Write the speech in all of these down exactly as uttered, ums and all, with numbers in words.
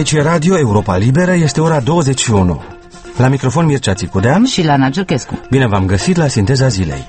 Aici e Radio Europa Liberă, este ora douăzeci și unu. La microfon Mircea Țicudean și Lana Giurchescu. Bine v-am găsit la Sinteza Zilei.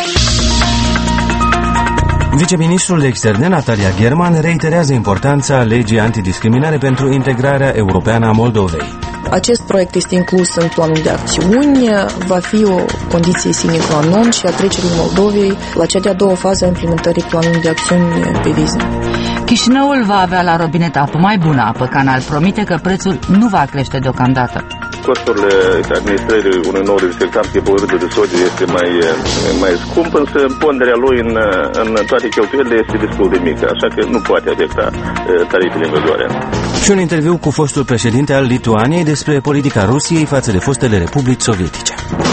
Viceministrul de Externe, Natalia German, reiterează importanța legii antidiscriminare pentru integrarea europeană a Moldovei. Acest proiect este inclus în planul de acțiuni, va fi o condiție sine qua non și a trecerii Moldovei la cea de-a doua fază a implementării planului de acțiuni pe vize. Chișinăul va avea la robinet apă mai bună. Apă Canal promite că prețul nu va crește deocamdată. Costurile administrării unui nou dezinfectant tipul râdă de sodiu este mai, mai scump, însă ponderea lui în, în toate cheltuielile este destul de mică, așa că nu poate afecta tarifele în vigoare. Și un interviu cu fostul președinte al Lituaniei despre politica Rusiei față de fostele republici sovietice.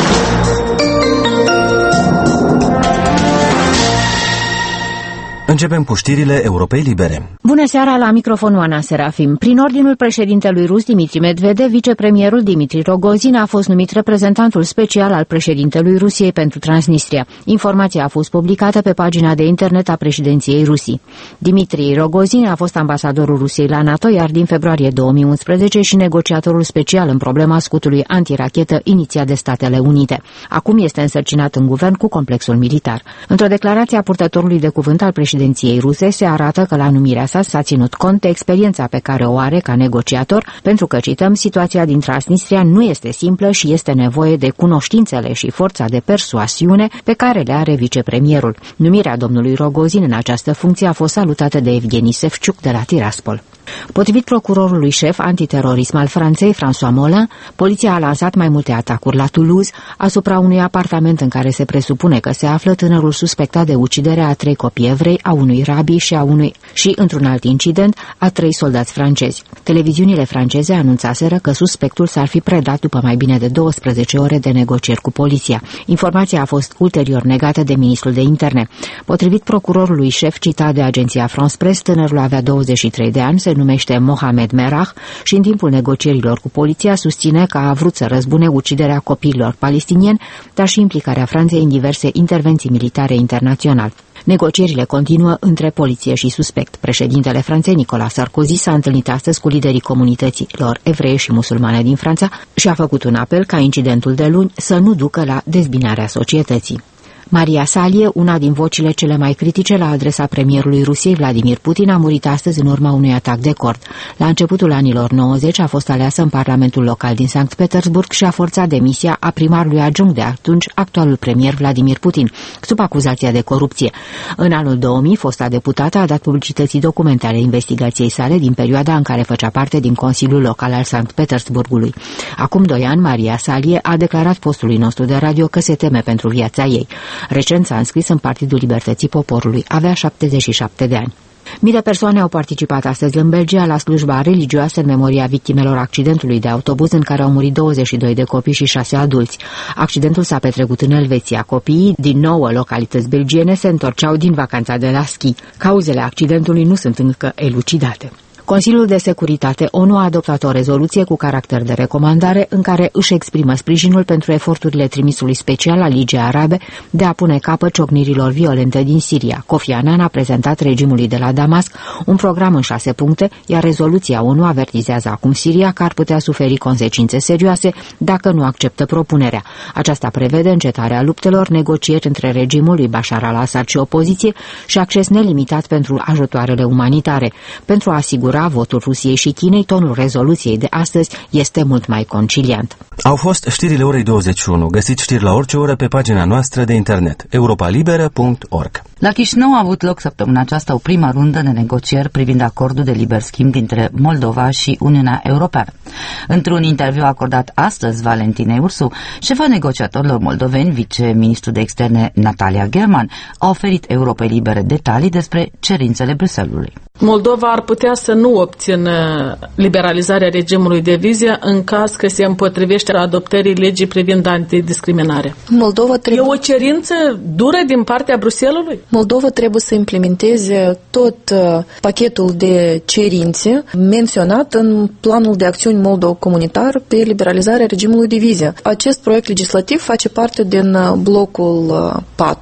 Începem cu știrile Europei Libere. Bună seara, la microfonul Ana Serafim. Prin ordinul președintelui rus Dimitri Medvedev, vicepremierul Dimitri Rogozin a fost numit reprezentantul special al președintelui Rusiei pentru Transnistria. Informația a fost publicată pe pagina de internet a președinției Rusii. Dimitri Rogozin a fost ambasadorul Rusiei la NATO, iar din februarie două mii unsprezece și negociatorul special în problema scutului antirachetă inițiat de Statele Unite. Acum este însărcinat în guvern cu complexul militar. Într-o declarație a purtătorului de cuvânt al președinției ruse se arată că la numirea sa s-a ținut cont de experiența pe care o are ca negociator, pentru că, cităm, situația din Transnistria nu este simplă și este nevoie de cunoștințele și forța de persoasiune pe care le are vicepremierul. Numirea domnului Rogozin în această funcție a fost salutată de Evgeni Sevciuc de la Tiraspol. Potrivit procurorului șef antiterorism al Franței, François Molin, poliția a lansat mai multe atacuri la Toulouse asupra unui apartament în care se presupune că se află tânărul suspectat de uciderea a trei copii evrei, a unui rabi și a unui și, într-un alt incident, a trei soldați francezi. Televiziunile franceze anunțaseră că suspectul s-ar fi predat după mai bine de douăsprezece ore de negocieri cu poliția. Informația a fost ulterior negată de ministrul de interne. Potrivit procurorului șef citat de agenția France Press, tânărul avea douăzeci și trei de ani, se numește Mohamed Merah și în timpul negocierilor cu poliția susține că a vrut să răzbune uciderea copiilor palestinieni, dar și implicarea Franței în diverse intervenții militare internaționale. Negocierile continuă între poliție și suspect. Președintele Franței, Nicolas Sarkozy, s-a întâlnit astăzi cu liderii comunităților evreie și musulmane din Franța și a făcut un apel ca incidentul de luni să nu ducă la dezbinarea societății. Maria Salie, una din vocile cele mai critice la adresa premierului Rusiei, Vladimir Putin, a murit astăzi în urma unui atac de cord. La începutul anilor nouăzeci a fost aleasă în Parlamentul local din Sankt Petersburg și a forțat demisia a primarului adjunct de atunci, actualul premier Vladimir Putin, sub acuzația de corupție. În anul două mii, fosta deputată a dat publicității documente ale investigației sale din perioada în care făcea parte din Consiliul Local al Sankt Petersburgului. Acum doi ani, Maria Salie a declarat postului nostru de radio că se teme pentru viața ei. Recent s-a înscris în Partidul Libertății Poporului. Avea șaptezeci și șapte de ani. Mii de persoane au participat astăzi în Belgia la slujba religioasă în memoria victimelor accidentului de autobuz în care au murit douăzeci și doi de copii și șase adulți. Accidentul s-a petrecut în Elveția. Copiii din nouă localități belgiene se întorceau din vacanța de la schi. Cauzele accidentului nu sunt încă elucidate. Consiliul de Securitate ONU a adoptat o rezoluție cu caracter de recomandare în care își exprimă sprijinul pentru eforturile trimisului special al Ligii Arabe de a pune capăt ciocnirilor violente din Siria. Kofi Annan a prezentat regimului de la Damasc un program în șase puncte, iar rezoluția ONU avertizează acum Siria că ar putea suferi consecințe serioase dacă nu acceptă propunerea. Aceasta prevede încetarea luptelor, negocieri între regimul lui Bashar al-Assad și opoziție și acces nelimitat pentru ajutoarele umanitare. Pentru a asigura votul Rusiei și Chinei, tonul rezoluției de astăzi este mult mai conciliant. Au fost știrile orei douăzeci și unu. Găsiți știri la orice oră pe pagina noastră de internet europa liberă punct org. La Chișinău a avut loc săptămâna aceasta o prima rundă de negocieri privind acordul de liber schimb dintre Moldova și Uniunea Europeană. Într-un interviu acordat astăzi Valentinei Ursu, șefa negociatorilor moldoveni, viceministrul de externe Natalia German, a oferit Europei Libere detalii despre cerințele Bruxellesului. Moldova ar putea să nu obțină liberalizarea regimului de vize în caz că se împotrivește adoptării legii privind antidiscriminare. Moldova trebuie... E o cerință dură din partea Bruxellesului? Moldova trebuie să implementeze tot uh, pachetul de cerințe menționat în planul de acțiuni moldo-comunitar pe liberalizarea regimului de vize. Acest proiect legislativ face parte din blocul uh, patru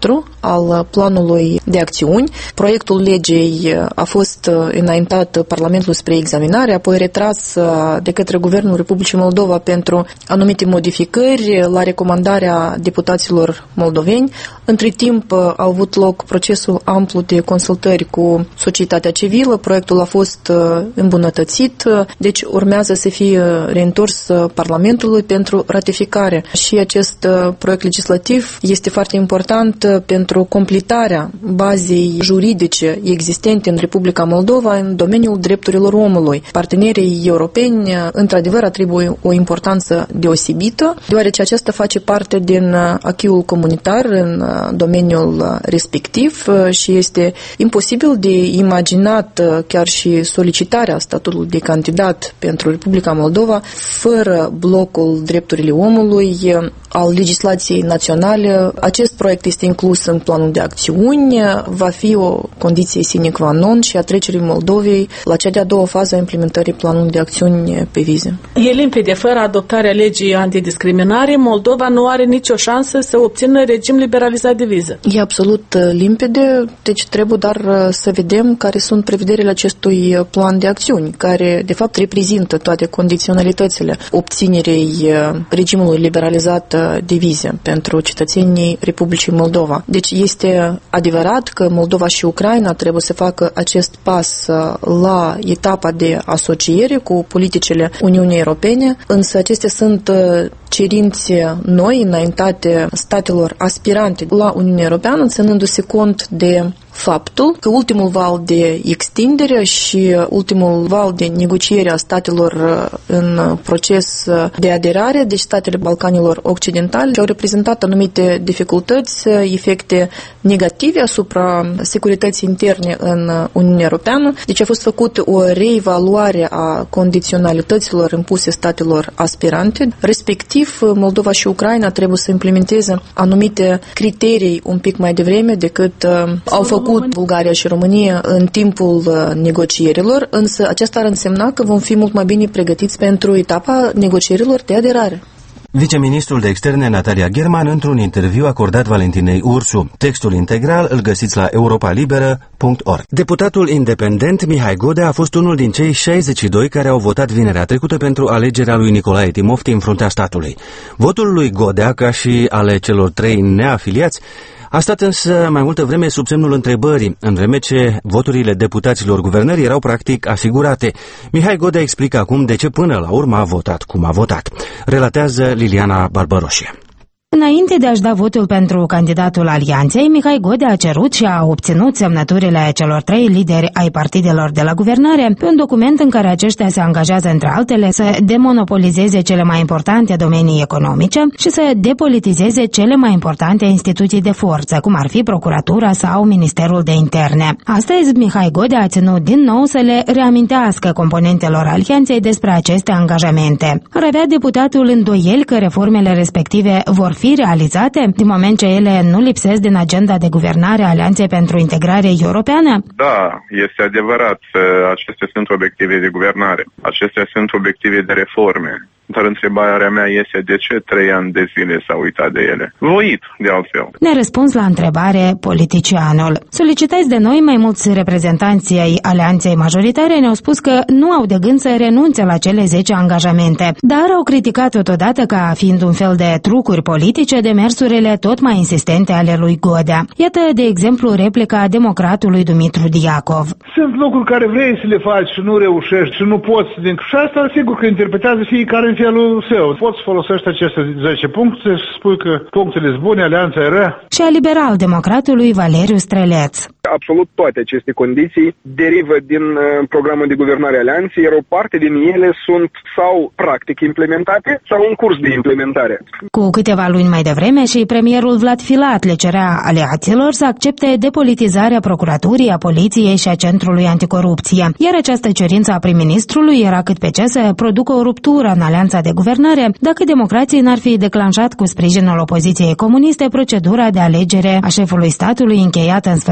al planului de acțiuni. Proiectul legei a fost înaintat Parlamentului spre examinare, apoi retras de către Guvernul Republicii Moldova pentru anumite modificări la recomandarea deputaților moldoveni. Între timp a avut loc procesul amplu de consultări cu societatea civilă, proiectul a fost îmbunătățit, deci urmează să fie reîntors Parlamentului pentru ratificare. Și acest proiect legislativ este foarte important pentru completarea bazei juridice existente în Republica Moldova în domeniul drepturilor omului. Partenerii europeni, într-adevăr, atribuie o importanță deosebită, deoarece acesta face parte din acquis-ul comunitar în domeniul respectiv și este imposibil de imaginat chiar și solicitarea statului de candidat pentru Republica Moldova fără blocul drepturile omului al legislației naționale. Acest proiect este inclus în planul de acțiuni, va fi o condiție sine qua non și a trecerii Moldovei la cea de-a doua fază a implementării planului de acțiuni pe vize. E limpede, fără adoptarea legii antidiscriminare, Moldova nu are nicio șansă să obțină regim liberalizat de viză. E absolut limpede, deci trebuie doar să vedem care sunt prevederile acestui plan de acțiuni, care de fapt reprezintă toate condiționalitățile obținerei regimului liberalizat de vize pentru cetățenii Republicii Moldova. Deci este adevărat că Moldova și Ucraina trebuie să facă acest pas la etapa de asociere cu politicile Uniunii Europene, însă acestea sunt cerințe noi înaintate statelor aspirante la Uniunea Europeană, ținându-se cont de faptul că ultimul val de extindere și ultimul val de negociere a statelor în proces de aderare, deci statele Balcanilor Occidentale, au reprezentat anumite dificultăți, efecte negative asupra securității interne în Uniunea Europeană. Deci a fost făcută o reevaluare a condiționalităților impuse statelor aspirante, respectiv Moldova și Ucraina trebuie să implementeze anumite criterii un pic mai devreme decât au făcut Bulgaria și România în timpul negocierilor, însă aceasta ar însemna că vom fi mult mai bine pregătiți pentru etapa negocierilor de aderare. Viceministrul de Externe Natalia German într-un interviu acordat Valentinei Ursu. Textul integral îl găsiți la europa liberă punct org. Deputatul independent Mihai Godea a fost unul din cei șaizeci și doi care au votat vinerea trecută pentru alegerea lui Nicolae Timofti în fruntea statului. Votul lui Godea, ca și ale celor trei neafiliați, a stat însă mai multă vreme sub semnul întrebării, în vreme ce voturile deputaților guvernării erau practic asigurate. Mihai Godea explică acum de ce până la urmă a votat cum a votat. Relatează Liliana Barbaroșie. Înainte de a-și da votul pentru candidatul Alianței, Mihai Godea a cerut și a obținut semnăturile celor trei lideri ai partidelor de la guvernare pe un document în care aceștia se angajează, între altele, să demonopolizeze cele mai importante domenii economice și să depolitizeze cele mai importante instituții de forță, cum ar fi Procuratura sau Ministerul de Interne. Astăzi, Mihai Godea a ținut din nou să le reamintească componentelor Alianței despre aceste angajamente. Ar avea deputatul îndoieli că reformele respective vor fi fi realizate, din moment ce ele nu lipsesc din agenda de guvernare a Alianței pentru Integrare Europeană? Da, este adevărat. Acestea sunt obiective de guvernare. Acestea sunt obiective de reforme. Dar întrebarea mea este de ce trei ani de zile s-a uitat de ele? Voit, de altfel. Ne răspuns la întrebare politicianul. Solicitați de noi, mai mulți reprezentanți ai Alianței majoritare ne-au spus că nu au de gând să renunțe la cele zece angajamente, dar au criticat totodată ca fiind un fel de trucuri politice demersurile tot mai insistente ale lui Godea. Iată, de exemplu, replica democratului Dumitru Diacov. Sunt lucruri care vrei să le faci și nu reușești și nu poți. Și asta, sigur că interpretează fiecare în felul său. Poți să folosești aceste zece puncte și spui că punctele sunt bune, alianța e rea. Și a liberal-democratului Valeriu Streleț. Absolut toate aceste condiții derivă din uh, programul de guvernare alianței, iar o parte din ele sunt sau practic implementate sau în curs de implementare. Cu câteva luni mai devreme și premierul Vlad Filat le cerea aliaților să accepte depolitizarea procuraturii, a poliției și a Centrului Anticorupție, iar această cerință a prim-ministrului era cât pe ce să producă o ruptură în alianța de guvernare dacă democrații n-ar fi declanșat cu sprijinul opoziției comuniste procedura de alegere a șefului statului încheiată în sfârșit vinerea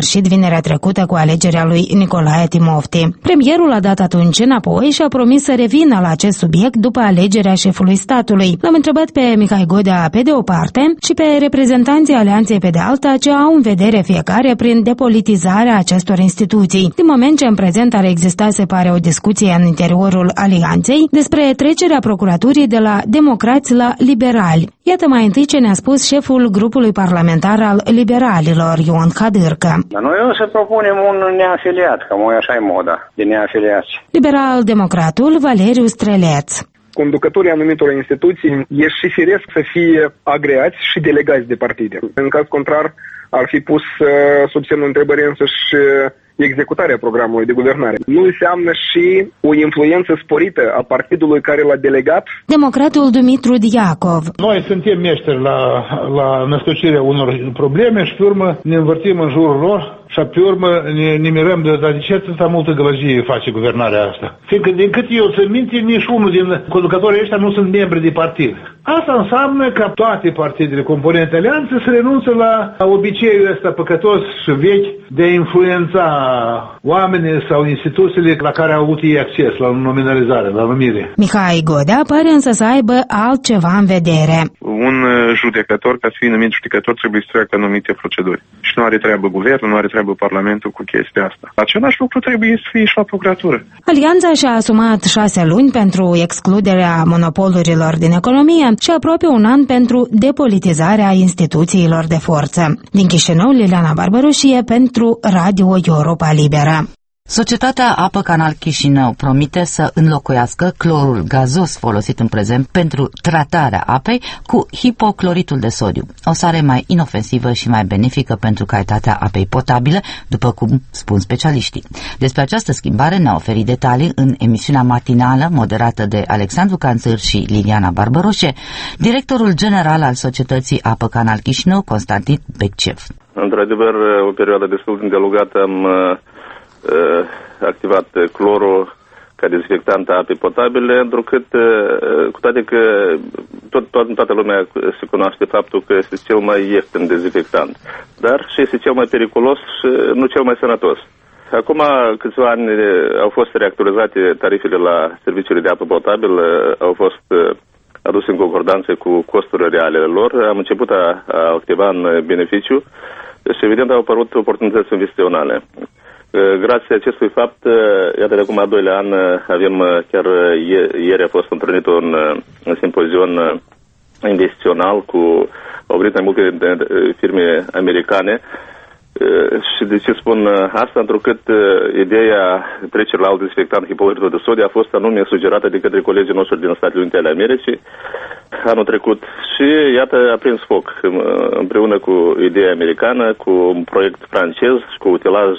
vinerea trecută cu alegerea lui Nicolae Timofti. Premierul a dat atunci înapoi și a promis să revină la acest subiect după alegerea șefului statului. L-am întrebat pe Mihai Godea pe de o parte și pe reprezentanții Alianței pe de alta ce au în vedere fiecare prin depolitizarea acestor instituții. Din moment ce în prezent ar exista, se pare, o discuție în interiorul Alianței despre trecerea procuraturii de la democrați la liberali. Iată mai întâi ce ne-a spus șeful grupului parlamentar al liberalilor, Ion Hadârcă. Noi o să propunem un neafiliat, că mai așa e moda, de neafiliați. Liberal-democratul Valeriu Streleț. Conducătorii anumitor instituții e și firesc să fie agreați și delegați de partide. În caz contrar, ar fi pus sub semnul întrebării însăși executarea programului de guvernare. Nu înseamnă și o influență sporită a partidului care l-a delegat? Democratul Dumitru Diacov. Noi suntem meșteri la, la născocirea unor probleme și pe urmă ne învârtim în jurul lor și pe urmă ne, ne mirăm de, de ce atâta multă gălăgie face guvernarea asta. Fiindcă din cât eu țin minte, nici unul din conducătorii ăștia nu sunt membri de partid. Asta înseamnă că toate partidele componente alianțe se renunță la obiceiul ăsta păcătos și vechi de a influența oamenii sau instituțiile la care au avut ei acces, la nominalizare, la numire. Mihai Godea pare însă să aibă altceva în vedere. Un judecător, ca să fie numit judecător, trebuie să treacă anumite proceduri. Și nu are treabă guvernul, nu are treabă parlamentul cu chestia asta. Același lucru trebuie să fie și la procuratură. Alianța și-a asumat șase luni pentru excluderea monopolurilor din economie și aproape un an pentru depolitizarea instituțiilor de forță. Din Chișinău, Liliana Barbaroșie pentru Radio Europa Liberă. Societatea Apă Canal Chișinău promite să înlocuiască clorul gazos folosit în prezent pentru tratarea apei cu hipocloritul de sodiu, o sare mai inofensivă și mai benefică pentru calitatea apei potabile, după cum spun specialiștii. Despre această schimbare ne-a oferit detalii în emisiunea matinală moderată de Alexandru Canțăr și Liliana Barbaroșe, directorul general al Societății Apă Canal Chișinău, Constantin Beccev. Într-adevăr, o perioadă destul de îndelungată am activat clorul ca dezinfectant a apei potabile, întrucât, cu toate că tot, tot, toată lumea se cunoaște faptul că este cel mai ieftin dezinfectant, dar și este cel mai periculos și nu cel mai sănătos. Acum câțiva ani au fost reactualizate tarifele la serviciile de apă potabilă, au fost aduse în concordanță cu costurile reale lor. Am început a, a activa în beneficiu și evident au apărut oportunități investiționale. Grație acestui fapt, iată de acum a doilea an, avem, chiar ieri a fost întrunit un, un simpozion investițional cu au venit mai multe firme americane. Și de ce spun asta? Întrucât ideea trecerii la alt dezinfectant hipocloritul de sodiu a fost anume sugerată de către colegii noștri din Statele Unite ale Americii anul trecut și iată a prins foc împreună cu ideea americană, cu un proiect francez și cu utilaj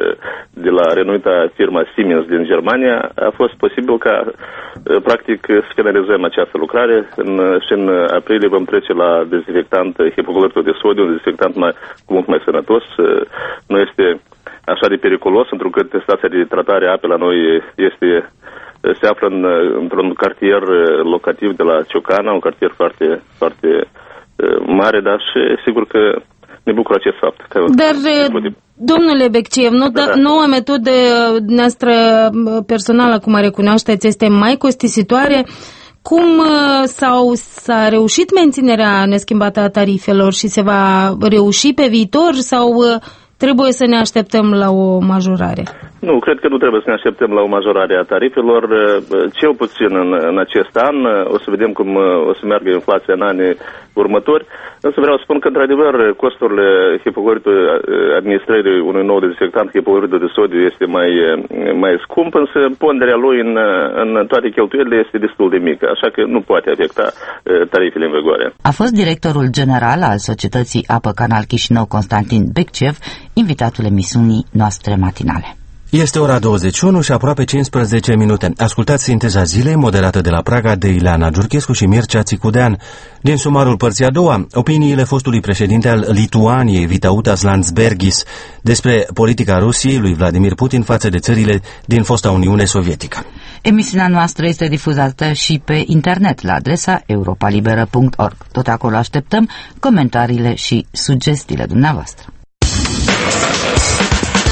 de la renuita firma Siemens din Germania. A fost posibil ca practic să finalizăm această lucrare în, și în aprilie vom trece la dezinfectant hipocloritul de sodiu, un dezinfectant mai, mult mai sănătos. Nu este așa de periculos, întrucât stația de tratare a apei la noi este, se află în, într-un cartier locativ de la Ciocana, un cartier foarte, foarte mare, dar și sigur că ne bucură acest fapt. Că dar, domnule Beccev, nu, da, da. noua metodă noastră personală, cum a recunoașteți, este mai costisitoare. Cum sau s-a reușit menținerea neschimbată a tarifelor și se va reuși pe viitor sau trebuie să ne așteptăm la o majorare? Nu, cred că nu trebuie să ne așteptăm la o majorare a tarifelor, cel puțin în, în acest an. O să vedem cum o să meargă inflația în anii următori. Însă vreau să spun că, într-adevăr, costurile hipocloritului, administrării unui nou dezinfectant hipocloritul de sodiu este mai, mai scump, însă ponderea lui în, în toate cheltuielile este destul de mică, așa că nu poate afecta tarifele în vigoare. A fost directorul general al Societății Apă Canal Chișinău, Constantin Beccev, invitatul emisiunii noastre matinale. Este ora douăzeci și unu și aproape cincisprezece minute. Ascultați sinteza zilei, moderată de la Praga de Ileana Giurchescu și Mircea Țicudean. Din sumarul părții a doua, opiniile fostului președinte al Lituaniei, Vytautas Landsbergis, despre politica Rusiei lui Vladimir Putin față de țările din fosta Uniune Sovietică. Emisiunea noastră este difuzată și pe internet la adresa europa liberă punct org. Tot acolo așteptăm comentariile și sugestiile dumneavoastră.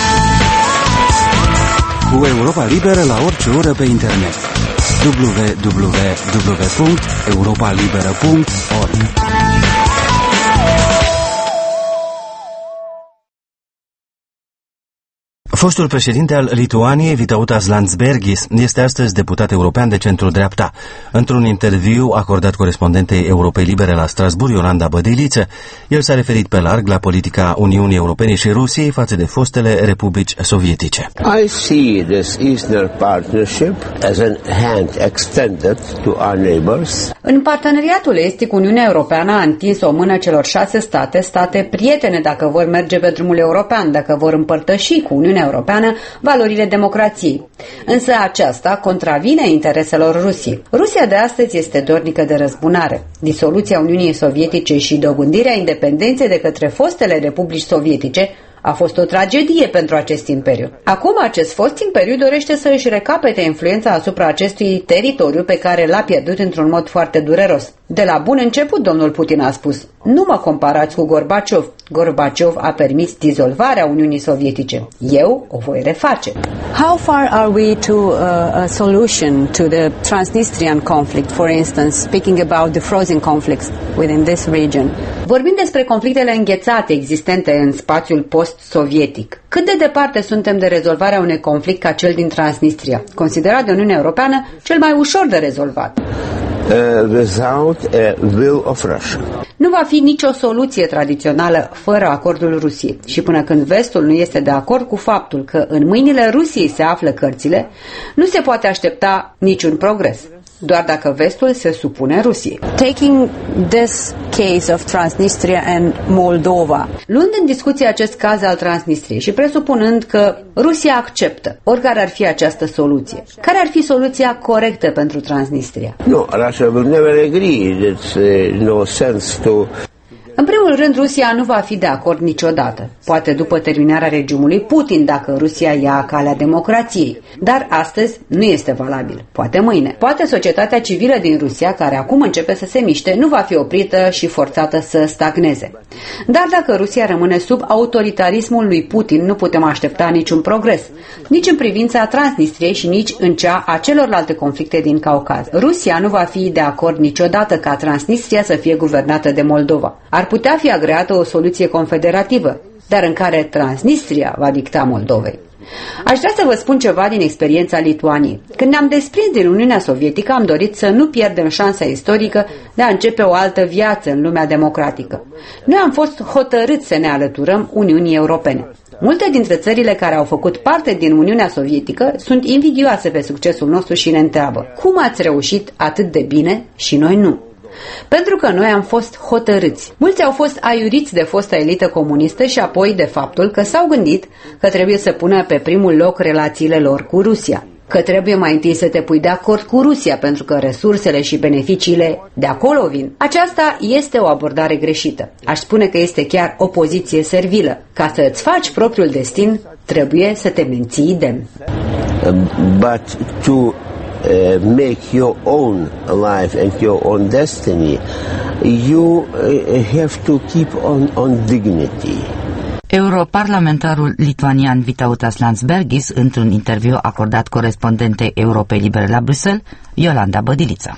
Cu Europa Liberă la orice oră pe internet. w w w punct europa liberă punct org Fostul președinte al Lituaniei, Vytautas Landsbergis, este astăzi deputat european de centru-dreapta. Într-un interviu acordat corespondentei Europei Libere la Strasbourg, Iolanda Bădiliță, el s-a referit pe larg la politica Uniunii Europene și Rusiei față de fostele republici sovietice. I see this Eastern Partnership as a hand extended to our neighbors. În parteneriatul estic, Uniunea Europeană a întins o mână celor șase state, state prietene dacă vor merge pe drumul european, dacă vor împărtăși cu Uniunea Europeană valorile democrației. Însă aceasta contravine intereselor Rusiei. Rusia de astăzi este dornică de răzbunare. Disoluția Uniunii Sovietice și dobândirea independenței de către fostele republici sovietice a fost o tragedie pentru acest imperiu. Acum acest fost imperiu dorește să își recapete influența asupra acestui teritoriu pe care l-a pierdut într-un mod foarte dureros. De la bun început, domnul Putin a spus: nu mă comparați cu Gorbaciov. Gorbaciov a permis dizolvarea Uniunii Sovietice. Eu o voi reface. How far are we to uh, a solution to the Transnistrian conflict, for instance, speaking about the frozen conflicts within this region? Vorbim despre conflictele înghețate existente în spațiul post-sovietic. Cât de departe suntem de rezolvarea unui conflict ca cel din Transnistria, considerat de Uniunea Europeană cel mai ușor de rezolvat? Uh, without a will of Russia. Nu va fi nicio soluție tradițională fără acordul Rusiei. Și până când vestul nu este de acord cu faptul că în mâinile Rusiei se află cărțile, nu se poate aștepta niciun progres. Doar dacă vestul se supune Rusiei. Taking this case of Transnistria and Moldova. Luând în discuție acest caz al Transnistriei și presupunând că Rusia acceptă oricare ar fi această soluție, care ar fi soluția corectă pentru Transnistria? No, Russia will never agree. There's uh, no sense to. În primul rând, Rusia nu va fi de acord niciodată. Poate după terminarea regimului Putin, dacă Rusia ia calea democrației. Dar astăzi nu este valabil. Poate mâine. Poate societatea civilă din Rusia, care acum începe să se miște, nu va fi oprită și forțată să stagneze. Dar dacă Rusia rămâne sub autoritarismul lui Putin, nu putem aștepta niciun progres. Nici în privința Transnistriei și nici în cea a celorlalte conflicte din Caucaz. Rusia nu va fi de acord niciodată ca Transnistria să fie guvernată de Moldova. Ar putea fi agreată o soluție confederativă, dar în care Transnistria va dicta Moldovei. Aș vrea să vă spun ceva din experiența Lituaniei. Când ne-am desprins din Uniunea Sovietică, am dorit să nu pierdem șansa istorică de a începe o altă viață în lumea democratică. Noi am fost hotărâți să ne alăturăm Uniunii Europene. Multe dintre țările care au făcut parte din Uniunea Sovietică sunt invidioase pe succesul nostru și ne întreabă: cum ați reușit atât de bine și noi nu? Pentru că noi am fost hotărâți. Mulți au fost aiuriți de fosta elită comunistă și apoi de faptul că s-au gândit că trebuie să pună pe primul loc relațiile lor cu Rusia. Că trebuie mai întâi să te pui de acord cu Rusia pentru că resursele și beneficiile de acolo vin. Aceasta este o abordare greșită. Aș spune că este chiar o poziție servilă. Ca să îți faci propriul destin, trebuie să te menții demn. But to Uh, make your own life and your own destiny, you uh, have to keep on, on dignity. Europarlamentarul lituanian Vytautas Landsbergis, într-un interviu acordat corespondentei Europei Libere la Bruxelles, Iolanda Bădiliță.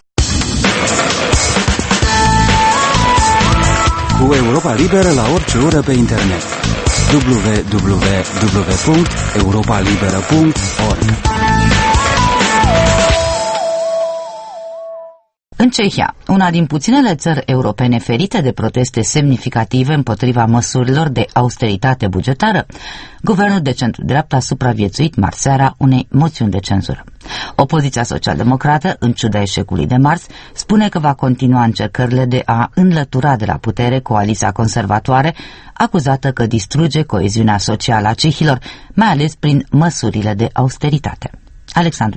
Cu Europa Liberă la orice oră pe internet. w w w punct europa liberă punct org În Cehia, una din puținele țări europene ferite de proteste semnificative împotriva măsurilor de austeritate bugetară, guvernul de centru-dreapta a supraviețuit marți seara unei moțiuni de cenzură. Opoziția social-democrată, în ciuda eșecului de marți, spune că va continua încercările de a înlătura de la putere coaliția conservatoare, acuzată că distruge coeziunea socială a cehilor, mai ales prin măsurile de austeritate. Alexandru Stode.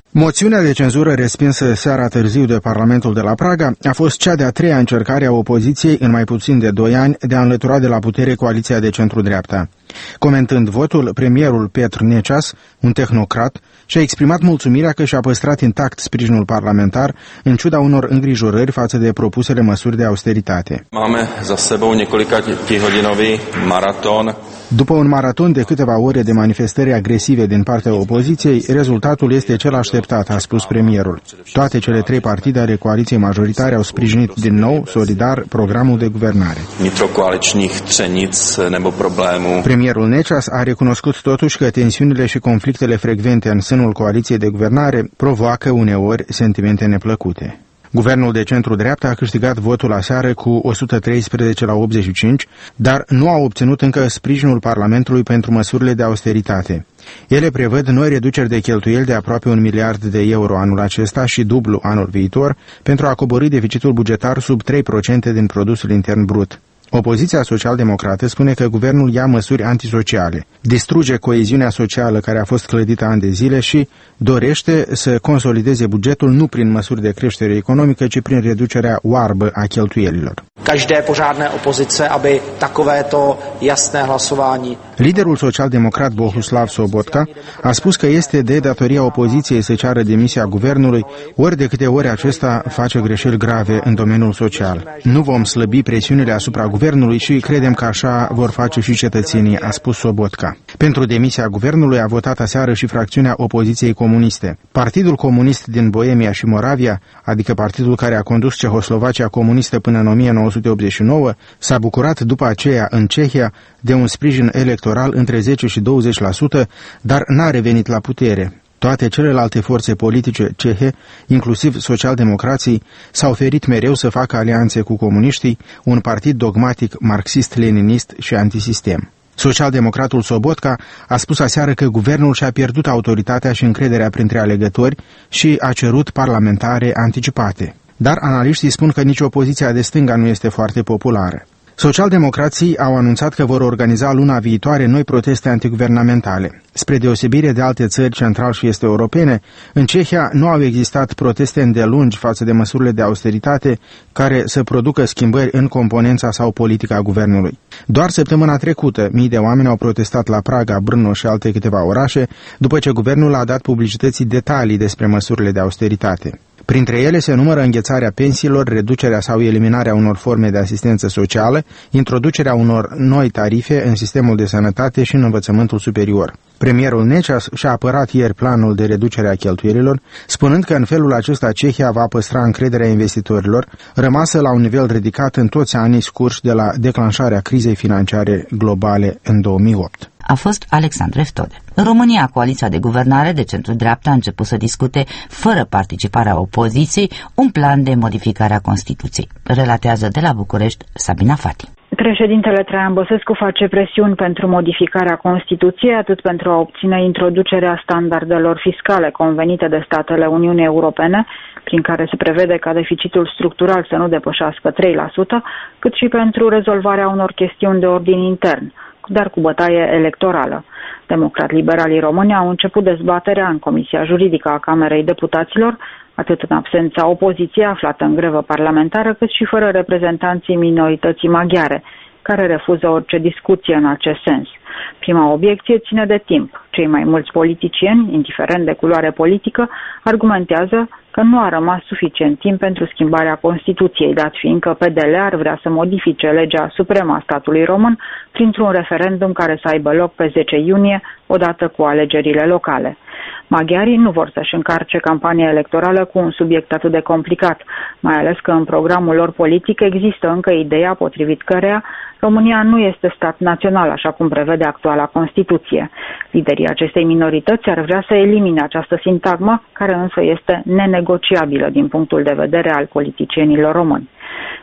Moțiunea de cenzură respinsă seara târziu de Parlamentul de la Praga a fost cea de-a treia încercare a opoziției în mai puțin de doi ani de a înlătura de la putere coaliția de centru-dreapta. Comentând votul, premierul Petr Nečas, un tehnocrat, și-a exprimat mulțumirea că și-a păstrat intact sprijinul parlamentar în ciuda unor îngrijorări față de propusele măsuri de austeritate. Máme za sebou několikahodinový maraton. După un maraton de câteva ore de manifestări agresive din partea opoziției, rezultatul este cel așteptat, a spus premierul. Toate cele trei partide ale coaliției majoritare au sprijinit din nou, solidar, programul de guvernare. Vnitrokoaličních třenic nebo problémů. Premierul Nečas a recunoscut totuși că tensiunile și conflictele frecvente în sânul coaliției de guvernare provoacă uneori sentimente neplăcute. Guvernul de centru-dreapta a câștigat votul aseară cu o sută treisprezece la optzeci și cinci, dar nu a obținut încă sprijinul Parlamentului pentru măsurile de austeritate. Ele prevăd noi reduceri de cheltuieli de aproape un miliard de euro anul acesta și dublu anul viitor pentru a coborî deficitul bugetar sub trei la sută din produsul intern brut. Opoziția social-democrată spune că guvernul ia măsuri antisociale, distruge coeziunea socială care a fost clădită ani de zile și dorește să consolideze bugetul nu prin măsuri de creștere economică, ci prin reducerea oarbă a cheltuielilor. Každé pořádné opozice, aby takovéto jasné hlasování. Liderul social-democrat Bohuslav Sobotka a spus că este de datoria opoziției să ceară demisia guvernului, ori de câte ori acesta face greșeli grave în domeniul social. Nu vom slăbi presiunile asupra guvernului și credem că așa vor face și cetățenii, a spus Sobotka. Pentru demisia guvernului a votat aseară și fracțiunea opoziției comuniste. Partidul Comunist din Boemia și Moravia, adică partidul care a condus Cehoslovacia comunistă până în o mie nouă sute optzeci și nouă, s-a bucurat după aceea în Cehia de un sprijin electoral între zece și douăzeci la sută, dar n-a revenit la putere. Toate celelalte forțe politice cehe, inclusiv socialdemocrații, s-au ferit mereu să facă alianțe cu comuniștii, un partid dogmatic marxist-leninist și antisistem. Socialdemocratul Sobotka a spus aseară că guvernul și-a pierdut autoritatea și încrederea printre alegători și a cerut parlamentare anticipate. Dar analiștii spun că nici opoziția de stânga nu este foarte populară. Socialdemocrații au anunțat că vor organiza luna viitoare noi proteste antiguvernamentale. Spre deosebire de alte țări central și este europene, în Cehia nu au existat proteste îndelungi față de măsurile de austeritate care să producă schimbări în componența sau politica guvernului. Doar săptămâna trecută, mii de oameni au protestat la Praga, Brno și alte câteva orașe, după ce guvernul a dat publicității detalii despre măsurile de austeritate. Printre ele se numără înghețarea pensiilor, reducerea sau eliminarea unor forme de asistență socială, introducerea unor noi tarife în sistemul de sănătate și în învățământul superior. Premierul Nečas și-a apărat ieri planul de reducere a cheltuielilor, spunând că în felul acesta Cehia va păstra încrederea investitorilor, rămasă la un nivel ridicat în toți anii scurși de la declanșarea crizei financiare globale în două mii opt. A fost Alexandru Eftode. În România, coaliția de guvernare de centru-dreapta a început să discute, fără participarea opoziției, un plan de modificare a Constituției. Relatează de la București Sabina Fati. Președintele Traian Băsescu face presiuni pentru modificarea Constituției, atât pentru a obține introducerea standardelor fiscale convenite de statele Uniunii Europene, prin care se prevede ca deficitul structural să nu depășească trei la sută, cât și pentru rezolvarea unor chestiuni de ordin intern, dar cu bătaie electorală. Democrat-liberalii români au început dezbaterea în Comisia Juridică a Camerei Deputaților, atât în absența opoziției aflată în grevă parlamentară, cât și fără reprezentanții minorității maghiare, care refuză orice discuție în acest sens. Prima obiecție ține de timp. Cei mai mulți politicieni, indiferent de culoare politică, argumentează că nu a rămas suficient timp pentru schimbarea Constituției, dat fiindcă P D L ar vrea să modifice legea supremă a statului român printr-un referendum care să aibă loc pe zece iunie, odată cu alegerile locale. Maghiarii nu vor să-și încarce campania electorală cu un subiect atât de complicat, mai ales că în programul lor politic există încă ideea potrivit căreia România nu este stat național, așa cum prevede actuala Constituție. Liderii acestei minorități ar vrea să elimine această sintagmă, care însă este nenegociabilă din punctul de vedere al politicienilor români.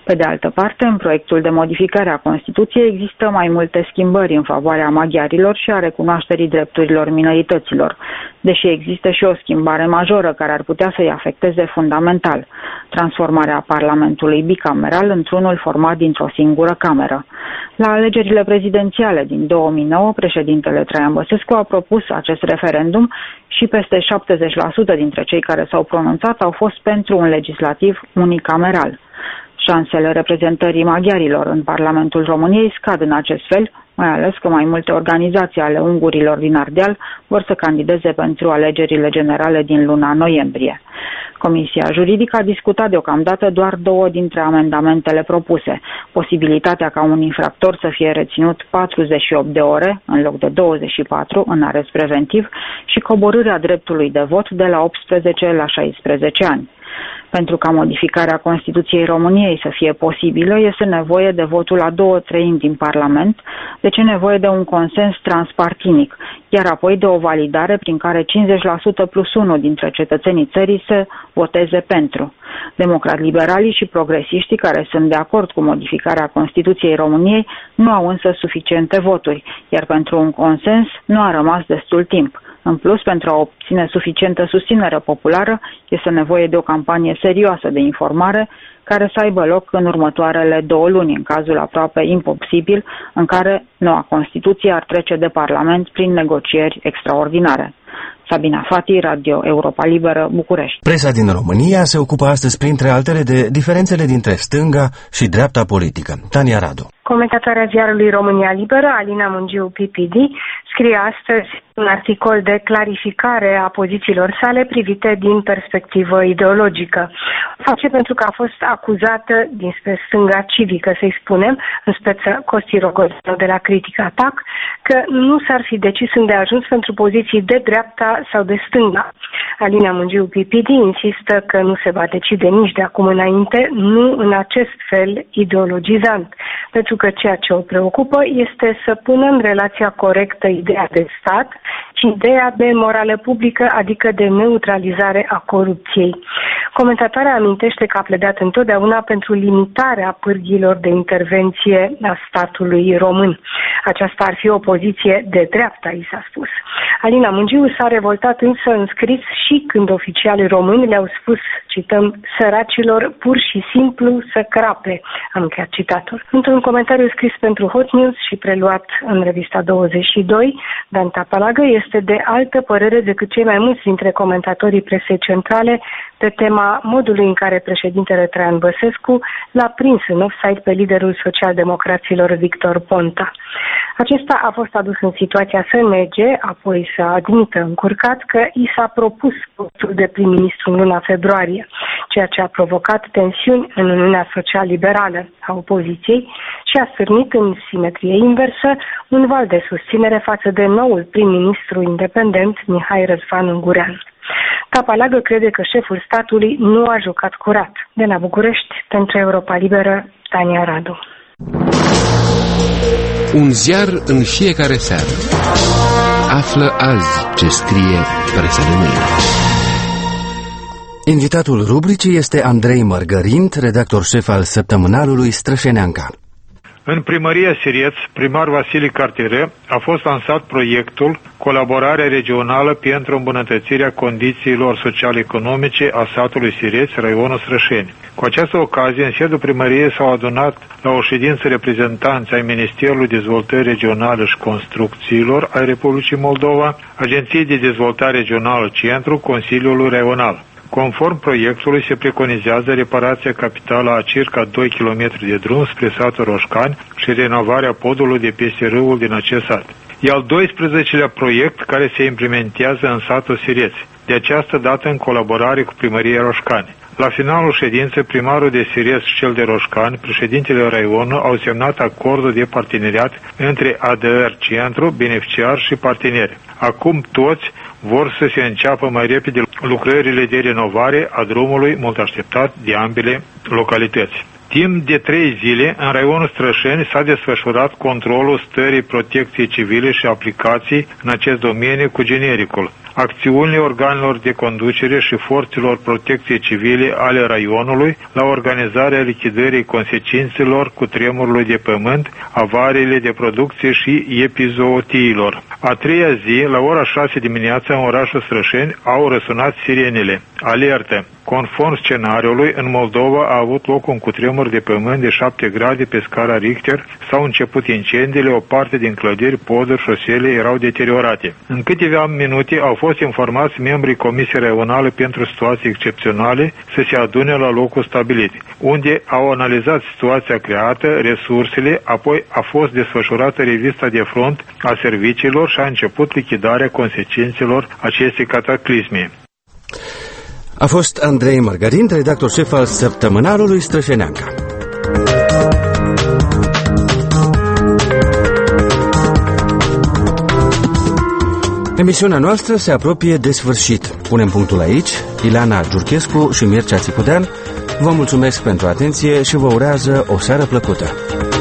Pe de altă parte, în proiectul de modificare a Constituției există mai multe schimbări în favoarea maghiarilor și a recunoașterii drepturilor minorităților, deși există și o schimbare majoră care ar putea să-i afecteze fundamental, transformarea Parlamentului bicameral într-unul format dintr-o singură cameră. La alegerile prezidențiale din două mii nouă, președintele Traian Băsescu a propus acest referendum și peste șaptezeci la sută dintre cei care s-au pronunțat au fost pentru un legislativ unicameral. Șansele reprezentării maghiarilor în Parlamentul României scad în acest fel, mai ales că mai multe organizații ale ungurilor din Ardeal vor să candideze pentru alegerile generale din luna noiembrie. Comisia juridică a discutat deocamdată doar două dintre amendamentele propuse, posibilitatea ca un infractor să fie reținut patruzeci și opt de ore în loc de douăzeci și patru în arest preventiv și coborârea dreptului de vot de la optsprezece la șaisprezece ani. Pentru ca modificarea Constituției României să fie posibilă, este nevoie de votul a două treimi din Parlament, deci e nevoie de un consens transpartinic, iar apoi de o validare prin care cincizeci la sută plus unu dintre cetățenii țării să voteze pentru. Democrat-liberalii și progresiștii care sunt de acord cu modificarea Constituției României nu au însă suficiente voturi, iar pentru un consens nu a rămas destul timp. În plus, pentru a obține suficientă susținere populară, este nevoie de o campanie serioasă de informare care să aibă loc în următoarele două luni, în cazul aproape imposibil, în care noua Constituție ar trece de Parlament prin negocieri extraordinare. Sabina Fati, Radio Europa Liberă, București. Presa din România se ocupă astăzi, printre altele, de diferențele dintre stânga și dreapta politică. Tania Radu. Comentatoarea ziarului România Liberă, Alina Mungiu, P P D, scrie astăzi un articol de clarificare a pozițiilor sale privite din perspectivă ideologică. O face pentru că a fost acuzată dinspre stânga civică, să-i spunem, în speță Costi Rogozanu de la Critic Atac, că nu s-ar fi decis îndeajuns pentru poziții de dreapta sau de stânga. Alina Mungiu, P P D, insistă că nu se va decide nici de acum înainte, nu în acest fel ideologizant, pentru că ceea ce o preocupă este să pună în relația corectă ideea de stat și ideea de morală publică, adică de neutralizare a corupției. Comentatoarea amintește că a pledat întotdeauna pentru limitarea pârghiilor de intervenție a statului român. Aceasta ar fi o poziție de dreapta, i s-a spus. Alina Mungiu s-a revoltat însă în scris și când oficialii români le-au spus, cităm, săracilor pur și simplu să crape, am încheiat citatul. Într-un comentariu scris pentru Hot News și preluat în revista douăzeci și doi, Dan Tapalagă este de altă părere decât cei mai mulți dintre comentatorii presei centrale pe tema modului în care președintele Traian Băsescu l-a prins în offside pe liderul social-democraților Victor Ponta. Acesta a fost adus în situația să nege, apoi să admită încurcat că i s-a propus postul de prim-ministru în luna februarie, ceea ce a provocat tensiuni în Uniunea Social-Liberală a opoziției și a stârnit în simetrie inversă un val de susținere față de noul prim-ministru independent Mihai Răzvan Ungurean. Tapalagă crede că șeful statului nu a jucat curat. De la București, pentru Europa Liberă, Tania Radu. Un ziar în fiecare seară. Află azi ce scrie presa de mâine. Invitatul rubricii este Andrei Mărgărint, redactor șef al săptămânalului Strășeneanca. În primăria Sireț, primar Vasile Cartiere a fost lansat proiectul Colaborare regională pentru îmbunătățirea condițiilor social-economice a satului Sireț, raionul Strășeni. Cu această ocazie, în sediul primăriei s-au adunat la o ședință reprezentanți ai Ministerului Dezvoltării Regionale și Construcțiilor ai Republicii Moldova, Agenției de Dezvoltare Regională Centru, Consiliului Raional. Conform proiectului, se preconizează reparația capitală a circa doi kilometri de drum spre satul Roșcani și renovarea podului de peste râul din acest sat. E al doisprezecelea proiect care se implementează în satul Sireț, de această dată în colaborare cu primăria Roșcani. La finalul ședinței, primarul de Sireț și cel de Roșcani, președintele raionului, au semnat acordul de parteneriat între A D R Centru, beneficiari și parteneri. Acum toți vor să se înceapă mai repede lucrările de renovare a drumului mult așteptat de ambele localități. Timp de trei zile, în raionul Strășeni s-a desfășurat controlul stării protecției civile și aplicații în acest domeniu cu genericul. acțiunile organelor de conducere și forțelor protecției civile ale raionului la organizarea lichidării consecințelor cutremurului de pământ, avariile de producție și epizootiilor. A treia zi, la ora șase dimineața, în orașul Strășeni, au răsunat sirenele. Alertă! Conform scenariului, în Moldova a avut loc un cutremur de pământ de șapte grade pe scara Richter, s-au început incendiile, o parte din clădiri, poduri, șosele erau deteriorate. În câteva minute au fost informați membrii Comisiei Raionale pentru Situații Excepționale să se adune la locul stabilit, unde au analizat situația creată, resursele, apoi a fost desfășurată revista de front a serviciilor și a început lichidarea consecințelor acestei cataclisme. A fost Andrei Margarin, redactor șef al săptămânalului Strășeneanca. Emisiunea noastră se apropie de sfârșit. Punem punctul aici. Ileana Giurchescu și Mircea Țipudean vă mulțumesc pentru atenție și vă urează o seară plăcută.